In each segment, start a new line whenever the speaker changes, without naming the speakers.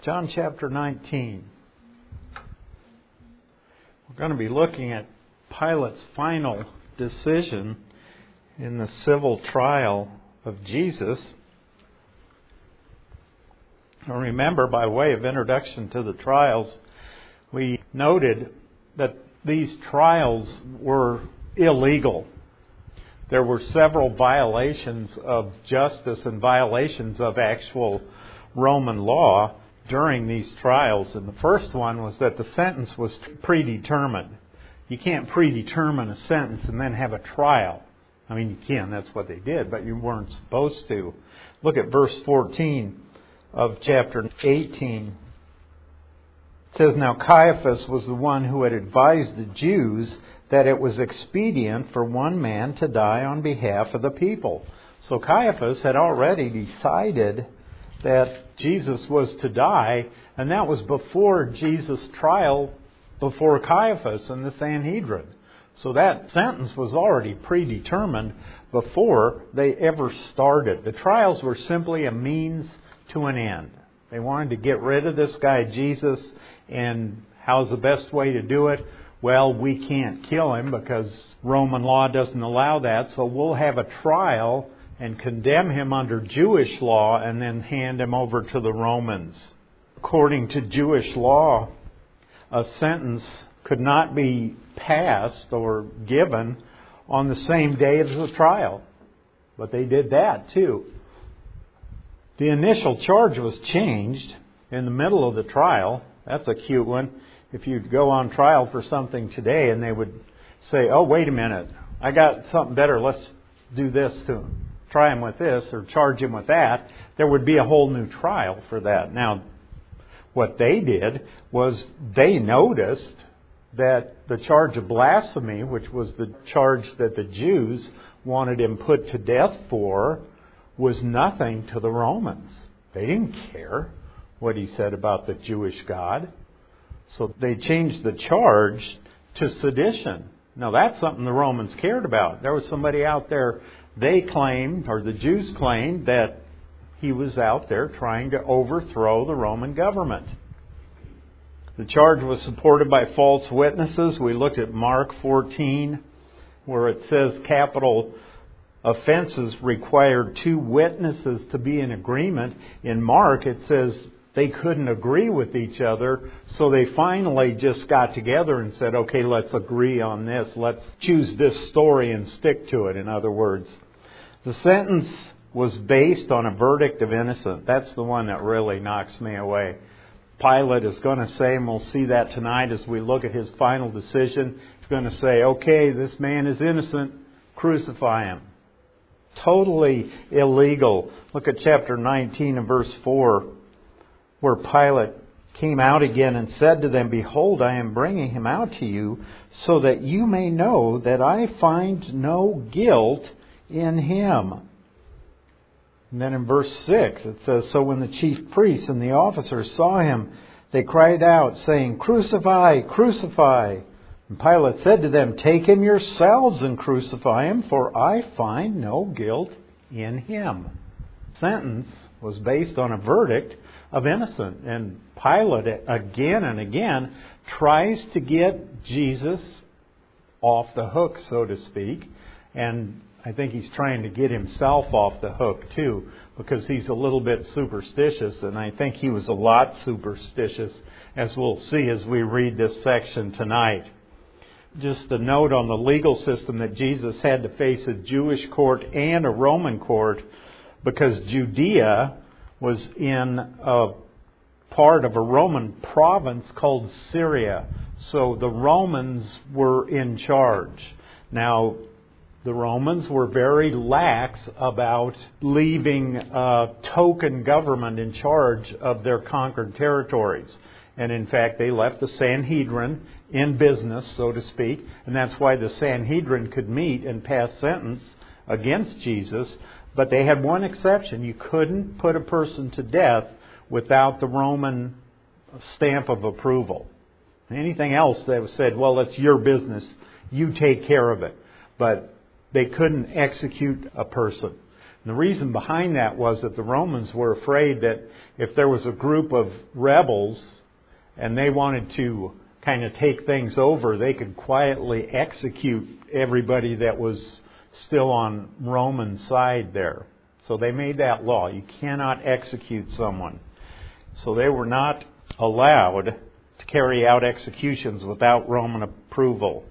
John chapter 19. We're going to be looking at Pilate's final decision in the civil trial of Jesus. Now remember, by way of introduction to the trials, we noted that these trials were illegal. There were several violations of justice and violations of actual Roman law during these trials. And the first one was that the sentence was predetermined. You can't predetermine a sentence and then have a trial. I mean, you can, that's what they did, but you weren't supposed to. Look at verse 14 of chapter 18. It says, "Now Caiaphas was the one who had advised the Jews that it was expedient for one man to die on behalf of the people." So Caiaphas had already decided that Jesus was to die, and that was before Jesus' trial before Caiaphas and the Sanhedrin. So that sentence was already predetermined before they ever started. The trials were simply a means to an end. They wanted to get rid of this guy Jesus, and how's the best way to do it? Well, we can't kill him because Roman law doesn't allow that, so we'll have a trial and condemn him under Jewish law and then hand him over to the Romans. According to Jewish law, a sentence could not be passed or given on the same day as the trial. But they did that too. The initial charge was changed in the middle of the trial. That's a cute one. If you'd go on trial for something today and they would say, "Oh, wait a minute, I got something better, let's do this to him. Try him with this or charge him with that," there would be a whole new trial for that. Now, what they did was they noticed that the charge of blasphemy, which was the charge that the Jews wanted him put to death for, was nothing to the Romans. They didn't care what he said about the Jewish God. So they changed the charge to sedition. Now that's something the Romans cared about. There was somebody out there, they claimed, or the Jews claimed, that he was out there trying to overthrow the Roman government. The charge was supported by false witnesses. We looked at Mark 14, where it says capital offenses required 2 witnesses to be in agreement. In Mark, it says they couldn't agree with each other, so they finally just got together and said, "Okay, let's agree on this. Let's choose this story and stick to it," in other words. The sentence was based on a verdict of innocent. That's the one that really knocks me away. Pilate is going to say, and we'll see that tonight as we look at his final decision, he's going to say, "Okay, this man is innocent, crucify him." Totally illegal. Look at chapter 19 and verse 4, where Pilate came out again and said to them, "Behold, I am bringing him out to you, so that you may know that I find no guilt in him." And then in verse 6 it says, "So when the chief priests and the officers saw him, they cried out, saying, 'Crucify, crucify!' And Pilate said to them, 'Take him yourselves and crucify him, for I find no guilt in him.'" Sentence was based on a verdict of innocent. And Pilate again and again tries to get Jesus off the hook, so to speak. And I think he's trying to get himself off the hook too, because he's a little bit superstitious, and I think he was a lot superstitious, as we'll see as we read this section tonight. Just a note on the legal system that Jesus had to face a Jewish court and a Roman court, because Judea was in a part of a Roman province called Syria. So the Romans were in charge. Now, the Romans were very lax about leaving a token government in charge of their conquered territories. And in fact, they left the Sanhedrin in business, so to speak. And that's why the Sanhedrin could meet and pass sentence against Jesus. But they had one exception. You couldn't put a person to death without the Roman stamp of approval. Anything else, they said, "Well, it's your business. You take care of it." But they couldn't execute a person. And the reason behind that was that the Romans were afraid that if there was a group of rebels and they wanted to kind of take things over, they could quietly execute everybody that was still on Roman side there. So they made that law. You cannot execute someone. So they were not allowed to carry out executions without Roman approval.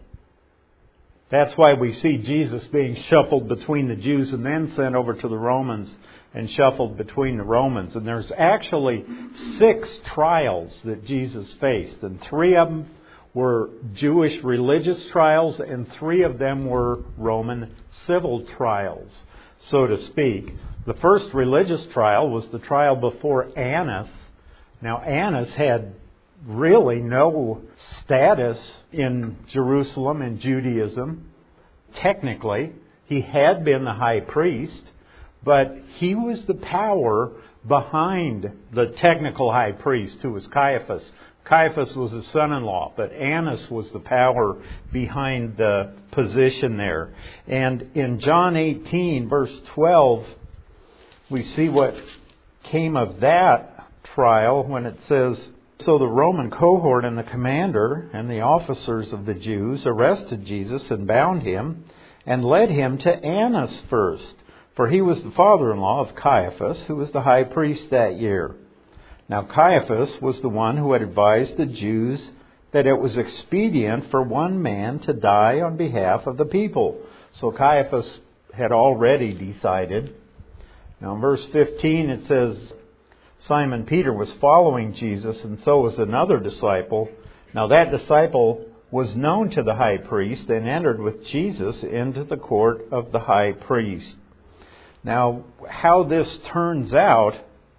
That's why we see Jesus being shuffled between the Jews and then sent over to the Romans and shuffled between the Romans. And there's actually 6 trials that Jesus faced. And 3 of them were Jewish religious trials and 3 of them were Roman civil trials, so to speak. The first religious trial was the trial before Annas. Now Annas had really no status in Jerusalem and Judaism. Technically, he had been the high priest, but he was the power behind the technical high priest, who was Caiaphas. Caiaphas was his son-in-law, but Annas was the power behind the position there. And in John 18, verse 12, we see what came of that trial when it says, "So the Roman cohort and the commander and the officers of the Jews arrested Jesus and bound him and led him to Annas first, for he was the father-in-law of Caiaphas, who was the high priest that year. Now Caiaphas was the one who had advised the Jews that it was expedient for one man to die on behalf of the people." So Caiaphas had already decided. Now in verse 15 it says, "Simon Peter was following Jesus, and so was another disciple. Now that disciple was known to the high priest and entered with Jesus into the court of the high priest." Now, how this turns out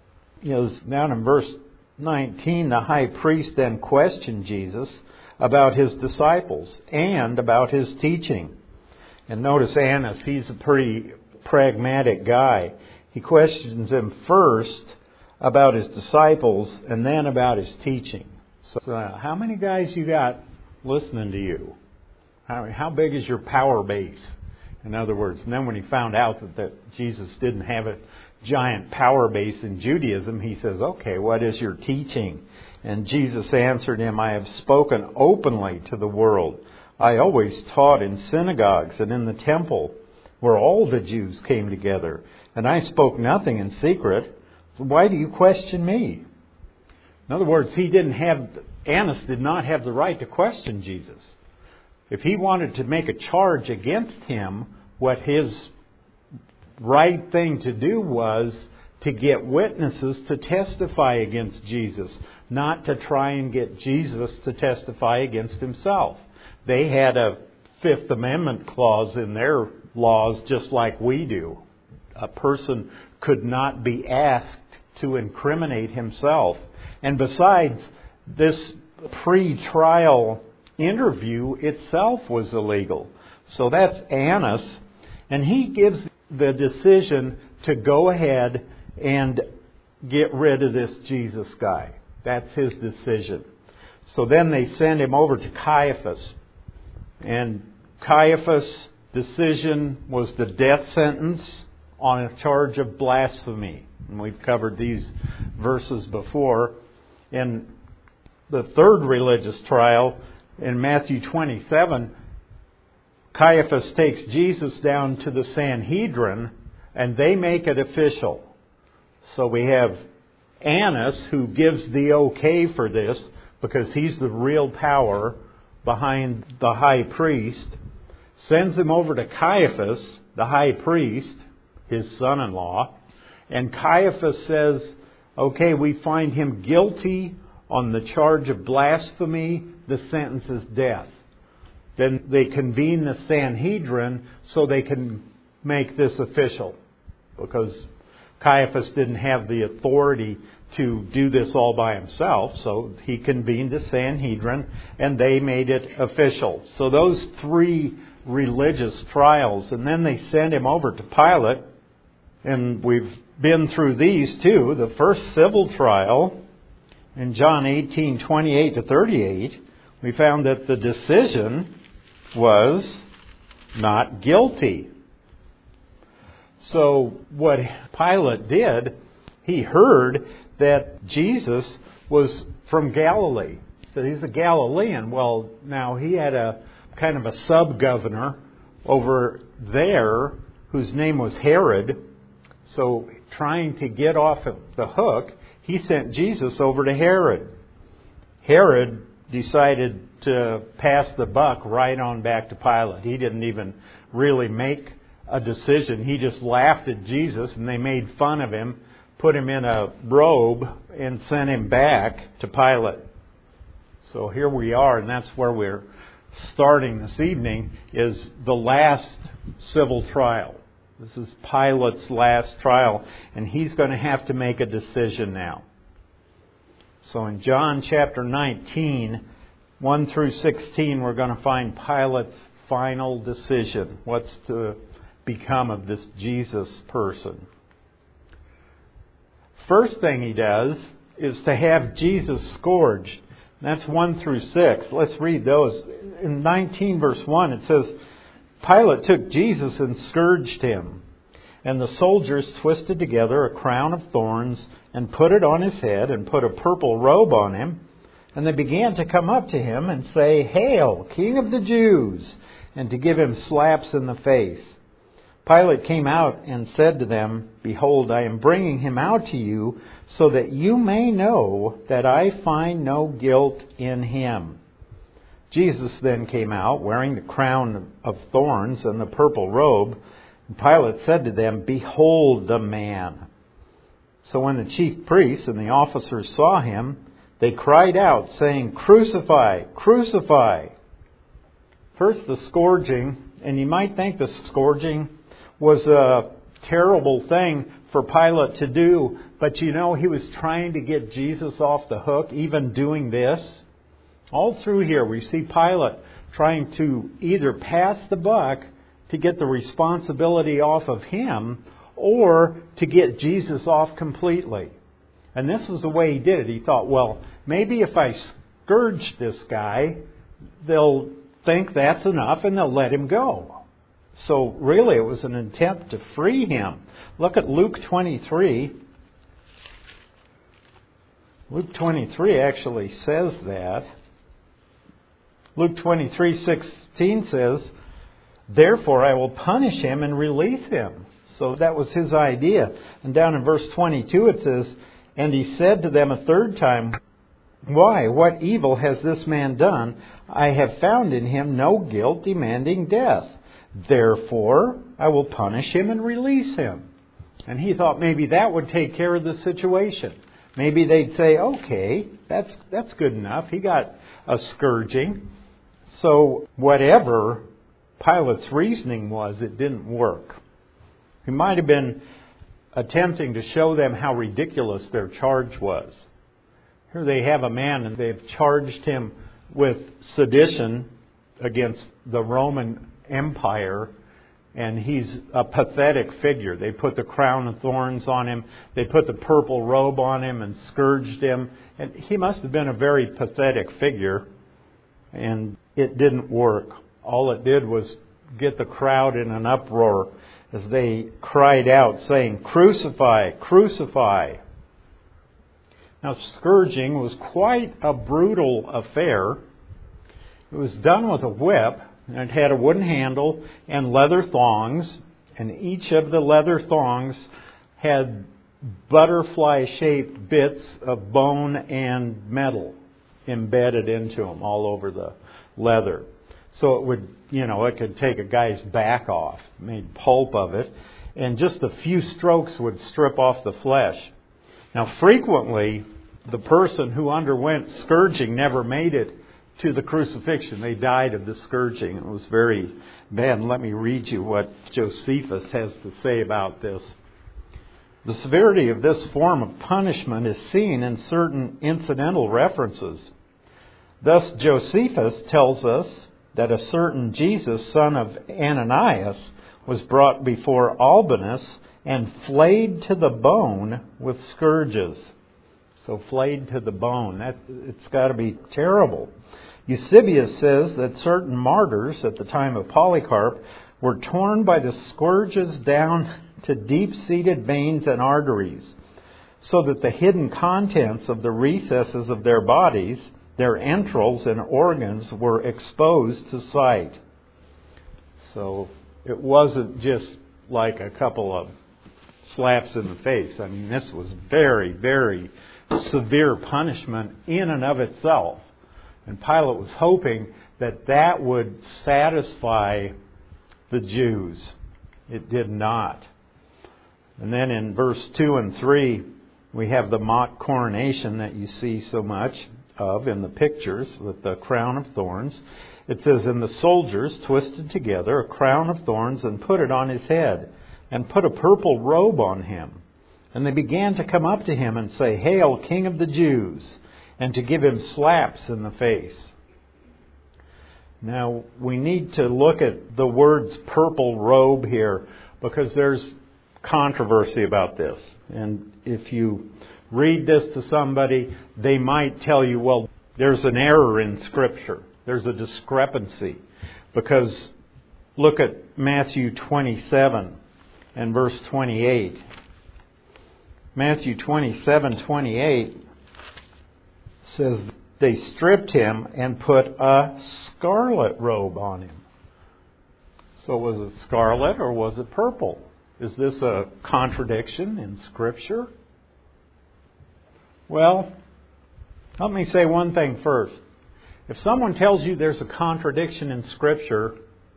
is down in verse 19. The high priest then questioned Jesus about his disciples and about his teaching. And notice Annas, he's a pretty pragmatic guy. He questions him first about his disciples and then about his teaching. So how many guys you got listening to you? How big is your power base? In other words, and then when he found out that Jesus didn't have a giant power base in Judaism, he says, "Okay, what is your teaching?" And Jesus answered him, "I have spoken openly to the world. I always taught in synagogues and in the temple where all the Jews came together. And I spoke nothing in secret. Why do you question me?" In other words, Annas did not have the right to question Jesus. If he wanted to make a charge against him, what his right thing to do was to get witnesses to testify against Jesus, not to try and get Jesus to testify against himself. They had a Fifth Amendment clause in their laws just like we do. A person could not be asked to incriminate himself. And besides, this pre-trial interview itself was illegal. So that's Annas. And he gives the decision to go ahead and get rid of this Jesus guy. That's his decision. So then they send him over to Caiaphas. And Caiaphas' decision was the death sentence on a charge of blasphemy. And we've covered these verses before. In the third religious trial, in Matthew 27, Caiaphas takes Jesus down to the Sanhedrin and they make it official. So we have Annas, who gives the okay for this because he's the real power behind the high priest, sends him over to Caiaphas, the high priest, his son-in-law, and Caiaphas says, okay, we find him guilty on the charge of blasphemy, the sentence is death. Then they convene the Sanhedrin so they can make this official, because Caiaphas didn't have the authority to do this all by himself, so he convened the Sanhedrin and they made it official. So those three religious trials, and then they send him over to Pilate, and we've been through these too. The first civil trial in John 18:28 to 38, we found that the decision was not guilty. So what Pilate did, he heard that Jesus was from Galilee. So he's a Galilean. Well, now he had a kind of a sub-governor over there whose name was Herod. So trying to get off of the hook, he sent Jesus over to Herod. Herod decided to pass the buck right on back to Pilate. He didn't even really make a decision. He just laughed at Jesus, and they made fun of him, put him in a robe, and sent him back to Pilate. So here we are, and that's where we're starting this evening, is the last civil trial. This is Pilate's last trial, and he's going to have to make a decision now. So in John chapter 19, 1 through 16, we're going to find Pilate's final decision. What's to become of this Jesus person? First thing he does is to have Jesus scourged. That's 1 through 6. Let's read those. In 19 verse 1 it says, Pilate took Jesus and scourged him. And the soldiers twisted together a crown of thorns and put it on his head and put a purple robe on him. And they began to come up to him and say, Hail, King of the Jews! And to give him slaps in the face. Pilate came out and said to them, Behold, I am bringing him out to you so that you may know that I find no guilt in him. Jesus then came out wearing the crown of thorns and the purple robe. And Pilate said to them, Behold the man. So when the chief priests and the officers saw him, they cried out, saying, Crucify! Crucify! First the scourging, and you might think the scourging was a terrible thing for Pilate to do, but you know he was trying to get Jesus off the hook, even doing this. All through here we see Pilate trying to either pass the buck to get the responsibility off of him, or to get Jesus off completely. And this was the way he did it. He thought, well, maybe if I scourge this guy, they'll think that's enough and they'll let him go. So really it was an attempt to free him. Look at Luke 23. Luke 23 actually says that. Luke 23:16 says, Therefore I will punish him and release him. So that was his idea. And down in verse 22 it says, And he said to them a third time, Why, what evil has this man done? I have found in him no guilt demanding death. Therefore I will punish him and release him. And he thought maybe that would take care of the situation. Maybe they'd say, okay, that's good enough. He got a scourging. So whatever Pilate's reasoning was, it didn't work. He might have been attempting to show them how ridiculous their charge was. Here they have a man and they've charged him with sedition against the Roman Empire, and he's a pathetic figure. They put the crown of thorns on him, they put the purple robe on him and scourged him, and he must have been a very pathetic figure, and it didn't work. All it did was get the crowd in an uproar as they cried out, saying, Crucify! Crucify! Now, scourging was quite a brutal affair. It was done with a whip, and it had a wooden handle and leather thongs, and each of the leather thongs had butterfly-shaped bits of bone and metal embedded into them all over the leather. So it would, it could take a guy's back off, made pulp of it, and just a few strokes would strip off the flesh. Now, frequently, the person who underwent scourging never made it to the crucifixion. They died of the scourging. It was very bad. And let me read you what Josephus has to say about this. The severity of this form of punishment is seen in certain incidental references. Thus, Josephus tells us that a certain Jesus, son of Ananias, was brought before Albinus and flayed to the bone with scourges. So flayed to the bone. It's got to be terrible. Eusebius says that certain martyrs at the time of Polycarp were torn by the scourges down to deep-seated veins and arteries, so that the hidden contents of the recesses of their bodies, their entrails and organs, were exposed to sight. So it wasn't just like a couple of slaps in the face. I mean, this was very, very severe punishment in and of itself. And Pilate was hoping that that would satisfy the Jews. It did not. And then in verse 2 and 3, we have the mock coronation that you see so much of in the pictures with the crown of thorns. It says, "And the soldiers twisted together a crown of thorns and put it on his head, and put a purple robe on him. And they began to come up to him and say, 'Hail, King of the Jews,' and to give him slaps in the face." Now, we need to look at the words purple robe here, because there's controversy about this. And if you read this to somebody, they might tell you, well, there's an error in Scripture. There's a discrepancy. Because look at Matthew 27 and verse 28. Matthew 27:28 says, "They stripped him and put a scarlet robe on him." So was it scarlet or was it purple? Is this a contradiction in Scripture? Well, let me say one thing first. If someone tells you there's a contradiction in Scripture,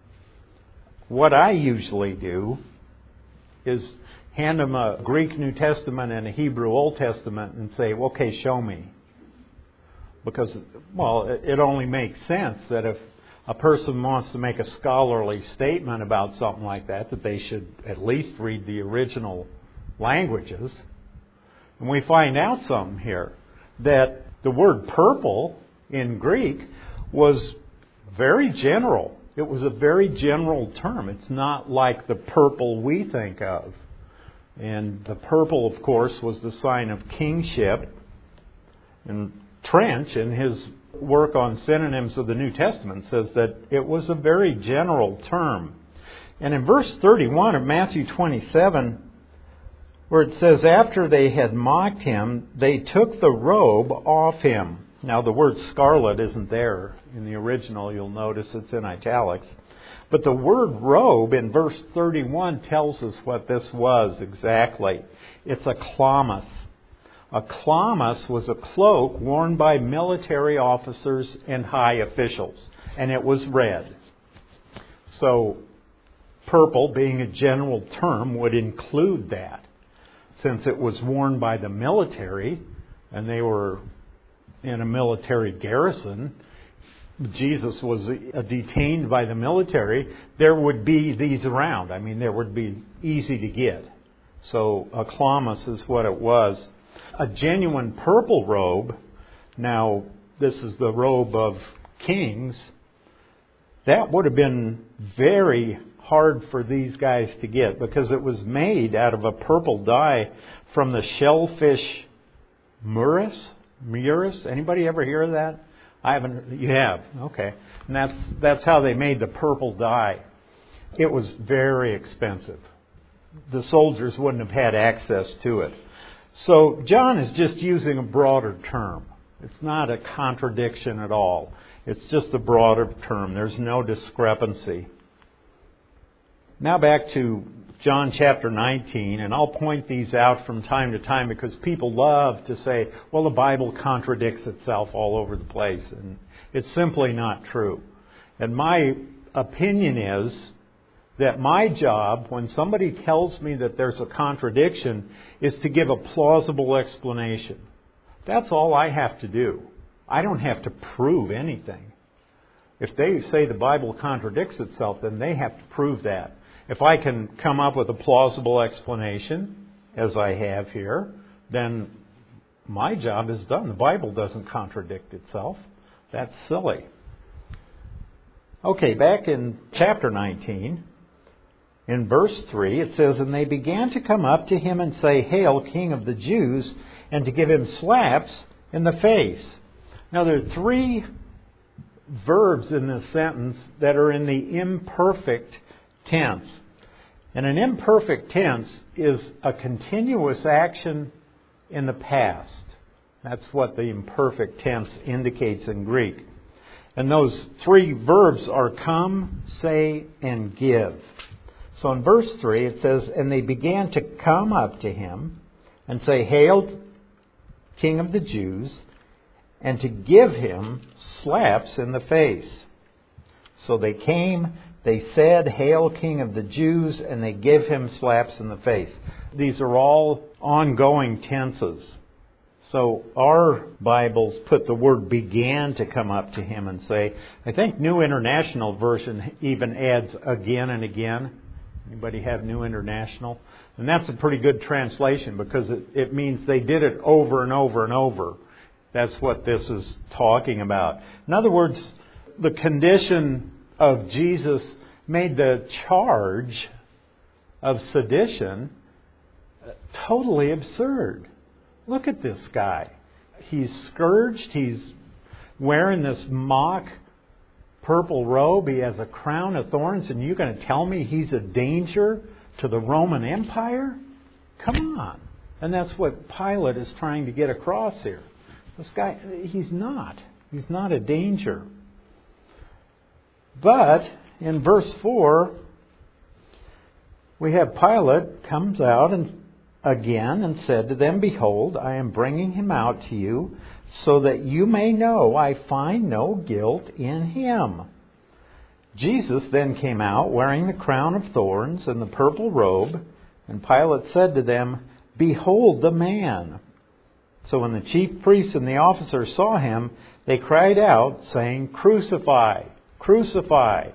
what I usually do is hand them a Greek New Testament and a Hebrew Old Testament and say, "Okay, show me." Because, well, it only makes sense that if a person wants to make a scholarly statement about something like that, that they should at least read the original languages. And we find out something here, that the word purple in Greek was very general. It was a very general term. It's not like the purple we think of. And the purple, of course, was the sign of kingship. And Trench, in his work on synonyms of the New Testament, says that it was a very general term. And in verse 31 of Matthew 27, where it says, "After they had mocked him, they took the robe off him." Now, the word scarlet isn't there in the original. You'll notice it's in italics. But the word robe in verse 31 tells us what this was exactly. It's a chlamys. A chlamys was a cloak worn by military officers and high officials, and it was red. So, purple, being a general term, would include that. Since it was worn by the military, and they were in a military garrison, Jesus was detained by the military, there would be these around. I mean, there would be easy to get. So a chlamys is what it was. A genuine purple robe, now this is the robe of kings, that would have been very hard for these guys to get because it was made out of a purple dye from the shellfish Murus. Anybody ever hear of that? I haven't. You have? Okay. And that's how they made the purple dye. It was very expensive. The soldiers wouldn't have had access to it. So John is just using a broader term. It's not a contradiction at all. It's just a broader term. There's no discrepancy. Now back to John chapter 19, and I'll point these out from time to time because people love to say, well, the Bible contradicts itself all over the place, and it's simply not true. And my opinion is that my job, when somebody tells me that there's a contradiction, is to give a plausible explanation. That's all I have to do. I don't have to prove anything. If they say the Bible contradicts itself, then they have to prove that. If I can come up with a plausible explanation, as I have here, then my job is done. The Bible doesn't contradict itself. That's silly. Okay, back in chapter 19, in verse 3, it says, "And they began to come up to him and say, 'Hail, King of the Jews,' and to give him slaps in the face." Now, there are three verbs in this sentence that are in the imperfect tense. And an imperfect tense is a continuous action in the past. That's what the imperfect tense indicates in Greek. And those three verbs are come, say, and give. So in verse 3 it says, and they began to come up to him and say, Hail, King of the Jews, and to give him slaps in the face. So they came, they said, Hail, King of the Jews, and they give him slaps in the face. These are all ongoing tenses. So our Bibles put the word began to come up to him and say. I think New International Version even adds again and again. Anybody have New International? And that's a pretty good translation because it means they did it over and over and over. That's what this is talking about. In other words, the condition of Jesus made the charge of sedition totally absurd. Look at this guy. He's scourged. He's wearing this mock purple robe. He has a crown of thorns. And you're going to tell me he's a danger to the Roman Empire? Come on. And that's what Pilate is trying to get across here. This guy, he's not. He's not a danger. But in verse 4, we have Pilate comes out and again and said to them, Behold, I am bringing him out to you, so that you may know I find no guilt in him. Jesus then came out, wearing the crown of thorns and the purple robe, and Pilate said to them, Behold the man. So when the chief priests and the officers saw him, they cried out, saying, Crucify! Crucify!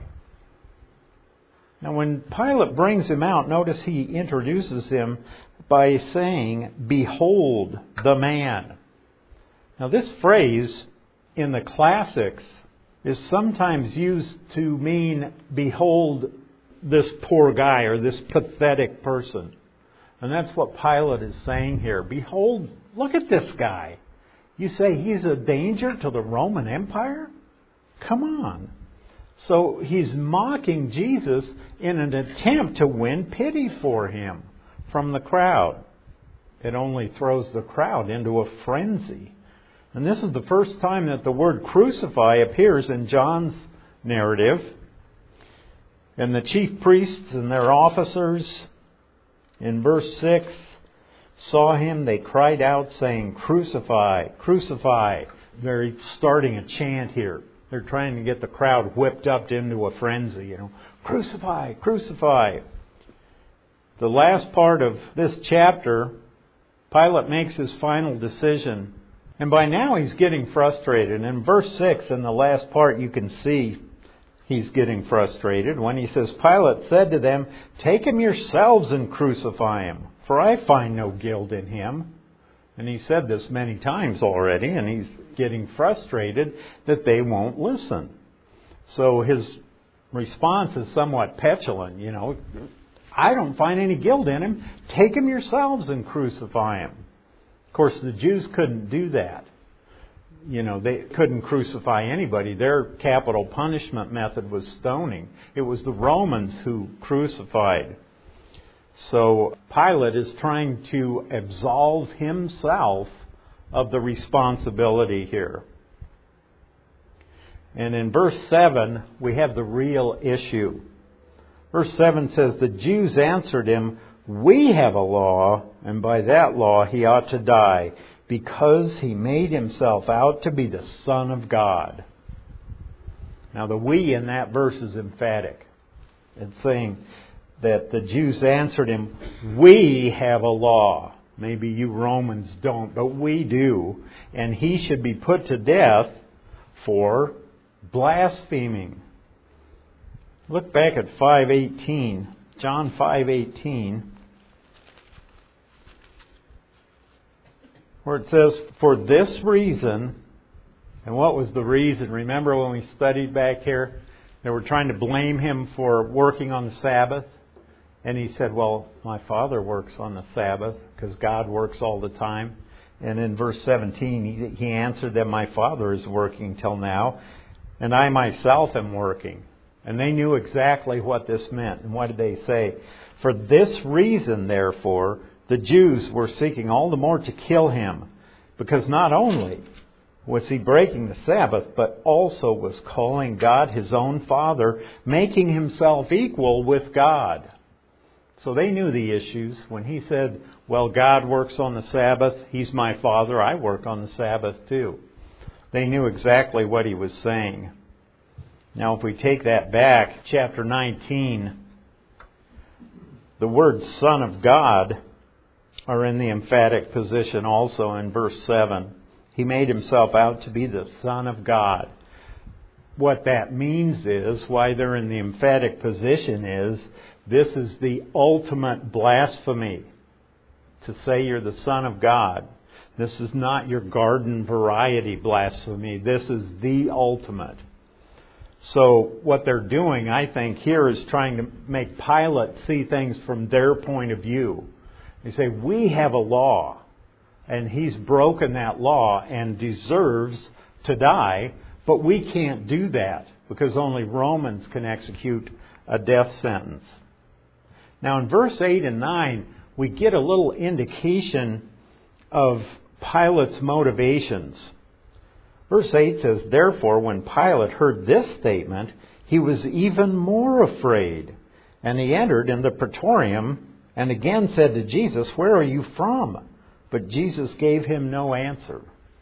Now when Pilate brings him out, notice he introduces him by saying, Behold the man. Now this phrase in the classics is sometimes used to mean, behold this poor guy or this pathetic person. And that's what Pilate is saying here. Behold, look at this guy. You say he's a danger to the Roman Empire? Come on. So he's mocking Jesus in an attempt to win pity for him from the crowd. It only throws the crowd into a frenzy. And this is the first time that the word crucify appears in John's narrative. And the chief priests and their officers, in verse 6, saw him. They cried out, saying, Crucify! Crucify! They're starting a chant here. They're trying to get the crowd whipped up into a frenzy. Crucify! Crucify! The last part of this chapter, Pilate makes his final decision. And by now he's getting frustrated. In verse 6, in the last part, you can see he's getting frustrated when he says, Pilate said to them, Take him yourselves and crucify him, for I find no guilt in him. And he said this many times already, and he's getting frustrated that they won't listen. So his response is somewhat petulant, I don't find any guilt in him. Take him yourselves and crucify him. Of course, the Jews couldn't do that. They couldn't crucify anybody. Their capital punishment method was stoning. It was the Romans who crucified. So Pilate is trying to absolve himself of the responsibility here. And in verse 7, we have the real issue. Verse 7 says, The Jews answered him, We have a law, and by that law he ought to die, because he made himself out to be the Son of God. Now the we in that verse is emphatic. It's saying that the Jews answered him, We have a law. Maybe you Romans don't, but we do. And he should be put to death for blaspheming. Look back at 5:18, John 5:18, where it says, For this reason, and what was the reason? Remember when we studied back here? They were trying to blame him for working on the Sabbath. And he said, well, my Father works on the Sabbath because God works all the time. And in verse 17, he answered them, My Father is working till now, and I myself am working. And they knew exactly what this meant. And what did they say? For this reason, therefore, the Jews were seeking all the more to kill him, because not only was he breaking the Sabbath, but also was calling God his own Father, making himself equal with God. So they knew the issues. When he said, well, God works on the Sabbath, he's my Father, I work on the Sabbath too. They knew exactly what he was saying. Now, if we take that back, chapter 19, the words Son of God are in the emphatic position also in verse 7. He made himself out to be the Son of God. What that means is, why they're in the emphatic position is, this is the ultimate blasphemy, to say you're the Son of God. This is not your garden variety blasphemy. This is the ultimate. So what they're doing, I think, here is trying to make Pilate see things from their point of view. They say, we have a law, and he's broken that law and deserves to die, but we can't do that because only Romans can execute a death sentence. Now in verse 8 and 9, we get a little indication of Pilate's motivations. Verse 8 says, therefore, when Pilate heard this statement, he was even more afraid. And he entered in the praetorium and again said to Jesus, where are you from? But Jesus gave him no answer.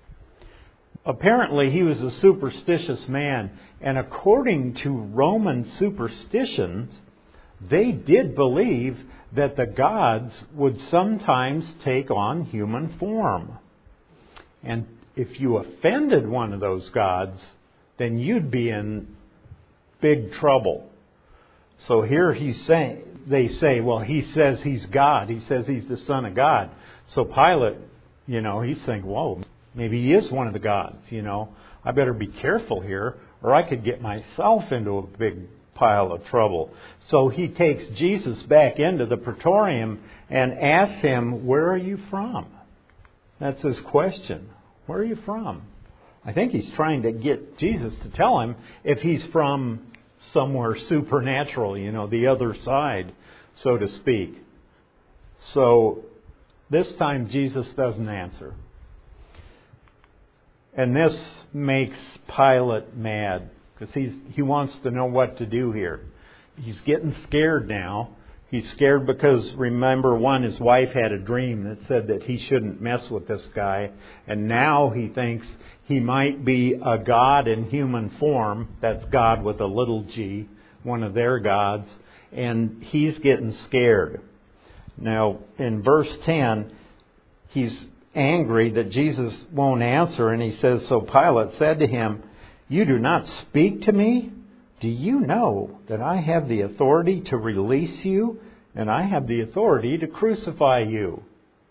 Apparently, he was a superstitious man. And according to Roman superstitions, they did believe that the gods would sometimes take on human form. And if you offended one of those gods, then you'd be in big trouble. So here they say, well, he says he's God. He says he's the Son of God. So Pilate, he's thinking, whoa, maybe he is one of the gods, I better be careful here, or I could get myself into a big pile of trouble. So he takes Jesus back into the praetorium and asks him, where are you from? That's his question. Where are you from? I think he's trying to get Jesus to tell him if he's from somewhere supernatural, the other side, so to speak. So this time Jesus doesn't answer. And this makes Pilate mad because he wants to know what to do here. He's getting scared now. He's scared because, remember, his wife had a dream that said that he shouldn't mess with this guy. And now he thinks he might be a god in human form. That's God with a little g, one of their gods. And he's getting scared. Now, in verse 10, he's angry that Jesus won't answer. And he says, so Pilate said to him, you do not speak to me? Do you know that I have the authority to release you, and I have the authority to crucify you?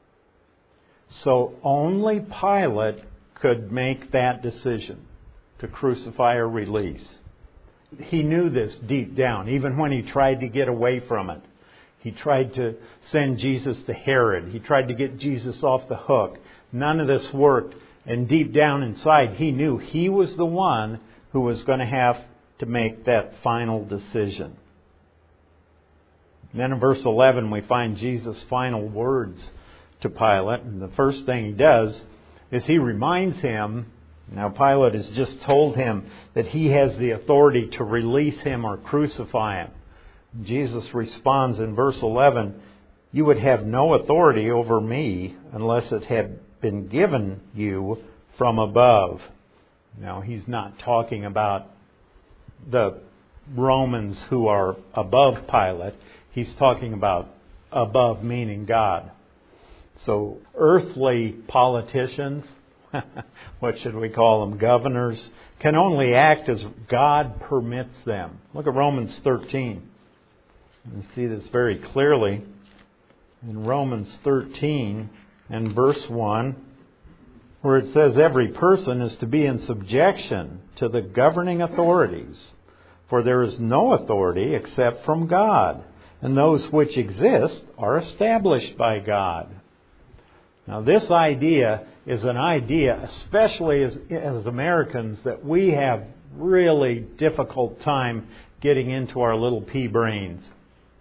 So only Pilate could make that decision to crucify or release. He knew this deep down, even when he tried to get away from it. He tried to send Jesus to Herod. He tried to get Jesus off the hook. None of this worked. And deep down inside, he knew he was the one who was going to have to make that final decision. And then in verse 11, we find Jesus' final words to Pilate. And the first thing he does is he reminds him, now Pilate has just told him that he has the authority to release him or crucify him. Jesus responds in verse 11, you would have no authority over me unless it had been given you from above. Now, he's not talking about the Romans who are above Pilate. He's talking about above meaning God. So earthly politicians, what should we call them, governors, can only act as God permits them. Look at Romans 13. You see this very clearly in Romans 13 and verse 1, where it says every person is to be in subjection to the governing authorities. For there is no authority except from God, and those which exist are established by God. Now this idea is an idea, especially as Americans, that we have really difficult time getting into our little pea brains.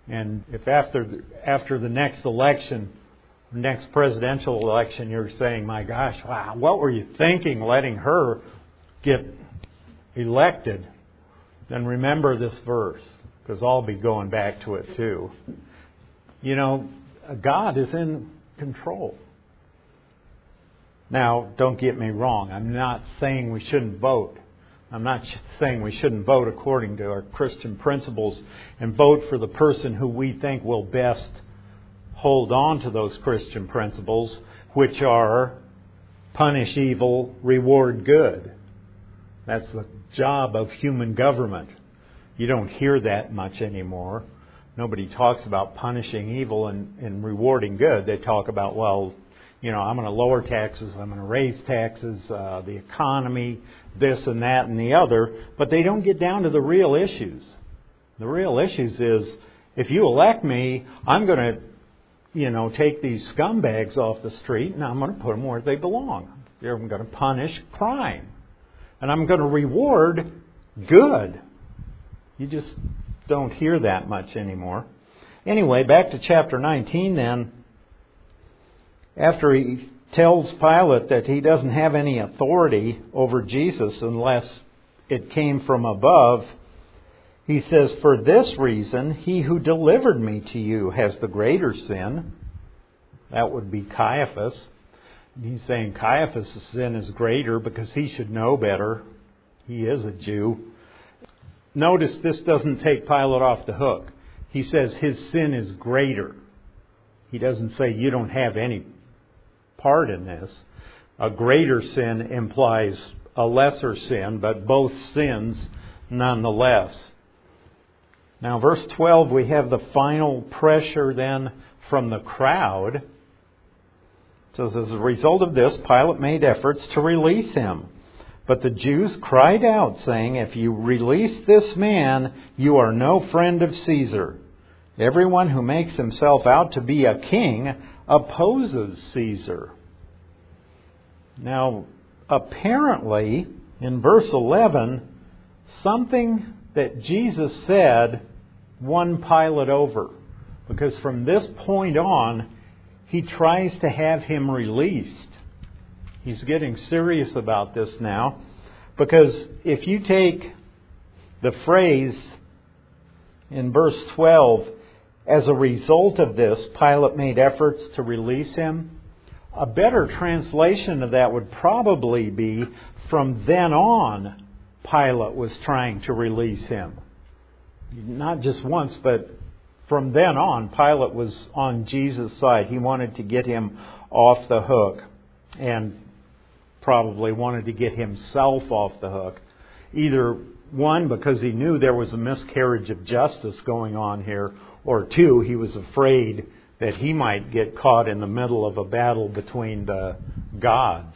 And if after the next election, next presidential election, you're saying, my gosh, wow, what were you thinking letting her get elected? Then remember this verse, because I'll be going back to it too. You know, God is in control. Now, don't get me wrong. I'm not saying we shouldn't vote. I'm not saying we shouldn't vote according to our Christian principles and vote for the person who we think will best hold on to those Christian principles, which are punish evil, reward good. That's the job of human government. You don't hear that much anymore. Nobody talks about punishing evil and rewarding good. They talk about, well, you know, I'm going to lower taxes, I'm going to raise taxes, the economy, this and that and the other. But they don't get down to the real issues. The real issues is, if you elect me, I'm going to, you know, take these scumbags off the street and I'm going to put them where they belong. I'm going to punish crime. And I'm going to reward good. You just don't hear that much anymore. Anyway, back to chapter 19 then. After he tells Pilate that he doesn't have any authority over Jesus unless it came from above, he says, for this reason, he who delivered me to you has the greater sin. That would be Caiaphas. And he's saying Caiaphas' sin is greater because he should know better. He is a Jew. Notice this doesn't take Pilate off the hook. He says his sin is greater. He doesn't say you don't have any part in this. A greater sin implies a lesser sin, but both sins nonetheless. Now, verse 12, we have the final pressure then from the crowd. It says, as a result of this, Pilate made efforts to release him. But the Jews cried out, saying, if you release this man, you are no friend of Caesar. Everyone who makes himself out to be a king opposes Caesar. Now, apparently, in verse 11, something that Jesus said won Pilate over. Because from this point on, he tries to have him released. He's getting serious about this now. Because if you take the phrase in verse 12, as a result of this, Pilate made efforts to release him. A better translation of that would probably be, from then on, Pilate was trying to release him. Not just once, but from then on, Pilate was on Jesus' side. He wanted to get him off the hook, and probably wanted to get himself off the hook. Either one, because he knew there was a miscarriage of justice going on here, or two, he was afraid that he might get caught in the middle of a battle between the gods.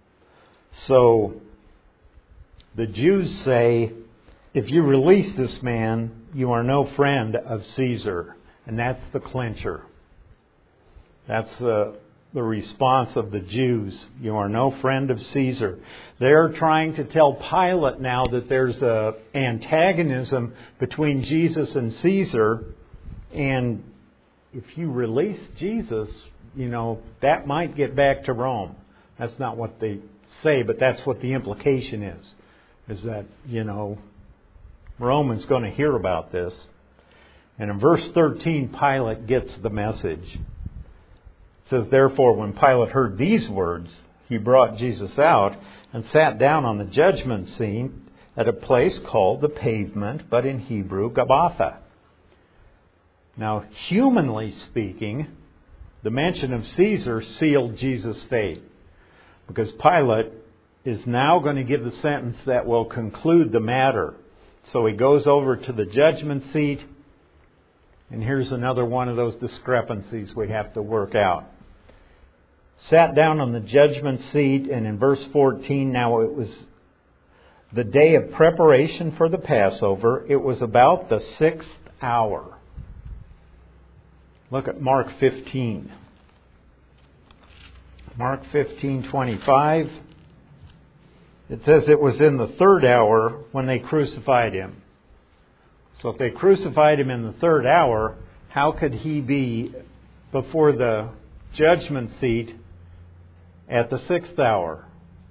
So the Jews say, if you release this man, you are no friend of Caesar. And that's the clincher. That's the response of the Jews. You are no friend of Caesar. They're trying to tell Pilate now that there's an antagonism between Jesus and Caesar. And if you release Jesus, you know, that might get back to Rome. That's not what they say, but that's what the implication is that, you know, Rome is going to hear about this. And in verse 13, Pilate gets the message. It says, therefore, when Pilate heard these words, he brought Jesus out and sat down on the judgment seat at a place called the Pavement, but in Hebrew, Gabbatha. Now, humanly speaking, the mention of Caesar sealed Jesus' fate, because Pilate is now going to give the sentence that will conclude the matter. So he goes over to the judgment seat, and here's another one of those discrepancies we have to work out. Sat down on the judgment seat, and in verse 14, now it was the day of preparation for the Passover. It was about the 6th hour. Look at Mark 15. Mark 15:25. It says it was in the 3rd hour when they crucified him. So if they crucified him in the 3rd hour, How could he be before the judgment seat at the 6th hour?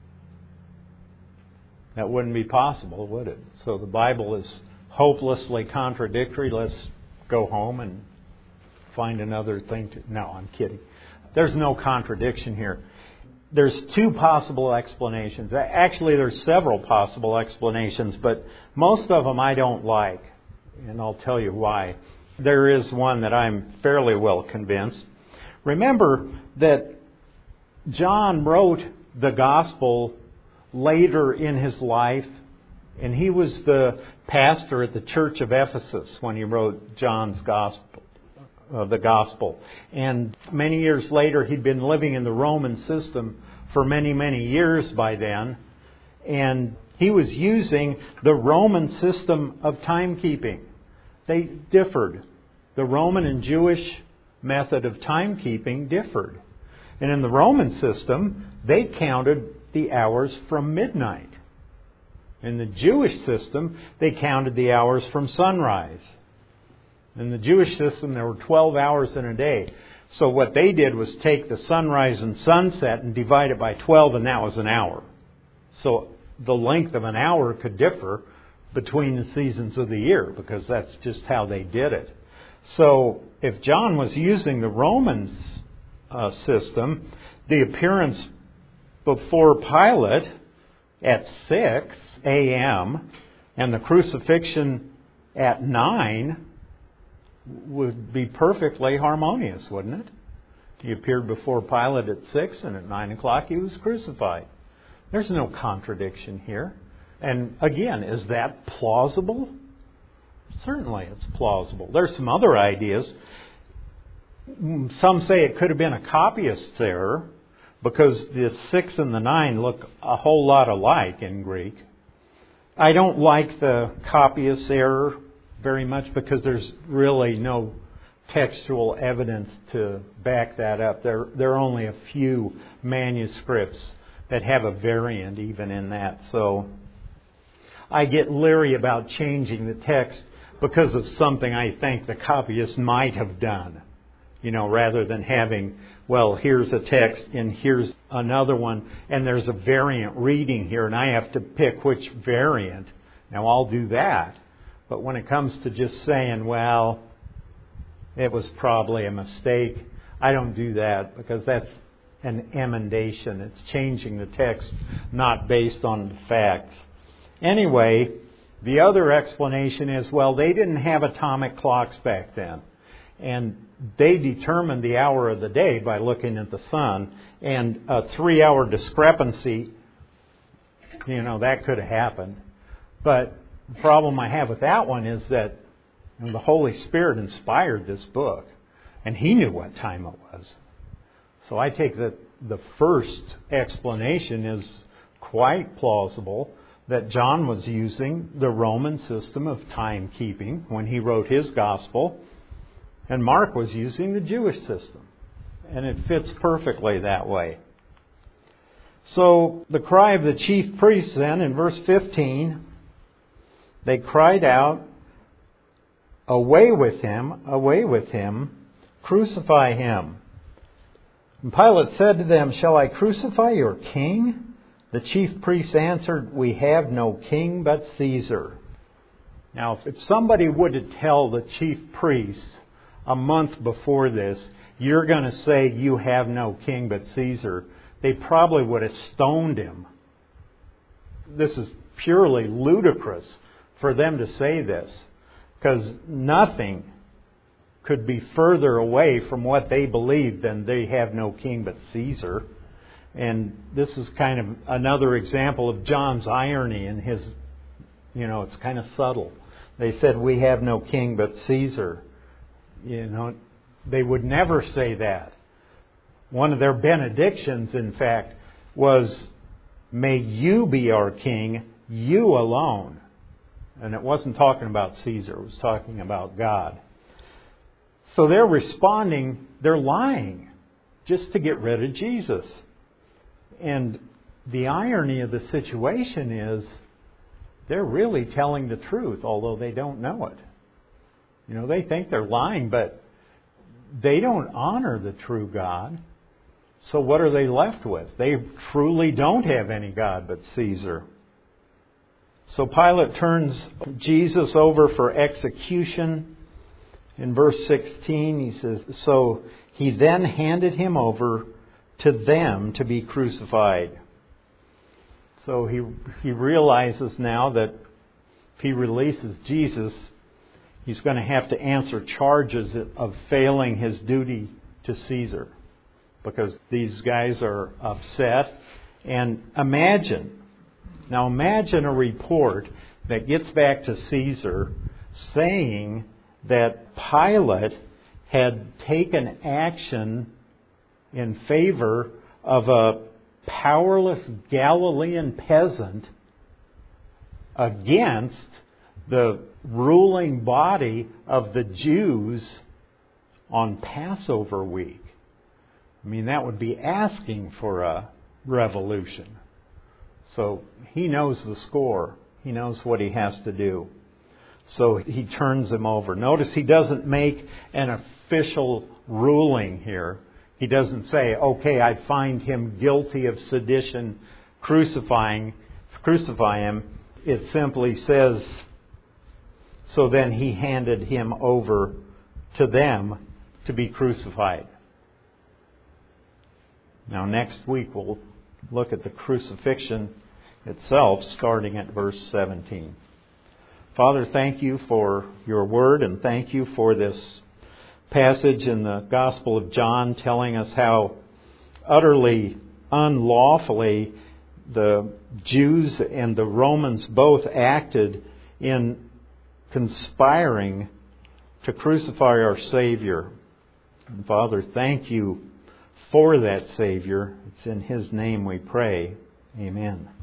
That wouldn't be possible, would it? So the Bible is hopelessly contradictory. Let's go home and find another thing to... No, I'm kidding. There's no contradiction here. There's two possible explanations. Actually, there's several possible explanations, but most of them I don't like, and I'll tell you why. There is one that I'm fairly well convinced. Remember that John wrote the gospel later in his life, and he was the pastor at the church of Ephesus when he wrote John's gospel, the gospel. And many years later, he'd been living in the Roman system for many, many years by then, and he was using the Roman system of timekeeping. They differed. The Roman and Jewish method of timekeeping differed. And in the Roman system, they counted the hours from midnight. In the Jewish system, they counted the hours from sunrise. In the Jewish system, there were 12 hours in a day. So what they did was take the sunrise and sunset and divide it by 12, and that was an hour. So the length of an hour could differ between the seasons of the year, because that's just how they did it. So if John was using the Roman system, the appearance before Pilate at 6 a.m. and the crucifixion at 9 would be perfectly harmonious, wouldn't it? He appeared before Pilate at 6, and at 9 o'clock he was crucified. There's no contradiction here. And again, is that plausible? Certainly it's plausible. There's some other ideas. Some say it could have been a copyist's error, because the 6 and the 9 look a whole lot alike in Greek. I don't like the copyist's error very much, because there's really no textual evidence to back that up. There are only a few manuscripts that have a variant even in that. So I get leery about changing the text because of something I think the copyist might have done. Rather than having, well, here's a text and here's another one, and there's a variant reading here, and I have to pick which variant. Now, I'll do that. But when it comes to just saying, well, it was probably a mistake, I don't do that, because that's an emendation. It's changing the text, not based on the facts. Anyway, the other explanation is, well, they didn't have atomic clocks back then. And they determined the hour of the day by looking at the sun. And a 3-hour discrepancy, that could have happened. But the problem I have with that one is that the Holy Spirit inspired this book. And He knew what time it was. So I take that the first explanation is quite plausible, that John was using the Roman system of timekeeping when he wrote his gospel, and Mark was using the Jewish system. And it fits perfectly that way. So the cry of the chief priests then, in verse 15, they cried out, "Away with him, crucify him." And Pilate said to them, "Shall I crucify your king?" The chief priests answered, "We have no king but Caesar." Now, if somebody would to tell the chief priests a month before this, you're going to say you have no king but Caesar, they probably would have stoned him. This is purely ludicrous for them to say this, because nothing could be further away from what they believed than they have no king but Caesar. And this is kind of another example of John's irony in his, it's kind of subtle. They said, "We have no king but Caesar." They would never say that. One of their benedictions, in fact, was, "May you be our king, you alone." And it wasn't talking about Caesar, it was talking about God. So they're responding, they're lying, just to get rid of Jesus. And the irony of the situation is, they're really telling the truth, although they don't know it. They think they're lying, but they don't honor the true God. So what are they left with? They truly don't have any God but Caesar. So Pilate turns Jesus over for execution. In verse 16 he says, so he then handed him over to them to be crucified. So he realizes now that if he releases Jesus, he's going to have to answer charges of failing his duty to Caesar, because these guys are upset. And imagine a report that gets back to Caesar saying that Pilate had taken action in favor of a powerless Galilean peasant against the ruling body of the Jews on Passover week. I mean, that would be asking for a revolution. So he knows the score. He knows what he has to do. So he turns him over. Notice he doesn't make an official ruling here. He doesn't say, okay, I find him guilty of sedition, crucify him. It simply says, so then he handed him over to them to be crucified. Now next week we'll look at the crucifixion itself, starting at verse 17. Father, thank you for your word, and thank you for this passage in the Gospel of John telling us how utterly unlawfully the Jews and the Romans both acted in conspiring to crucify our Savior. And Father, thank you for that Savior. It's in His name we pray. Amen.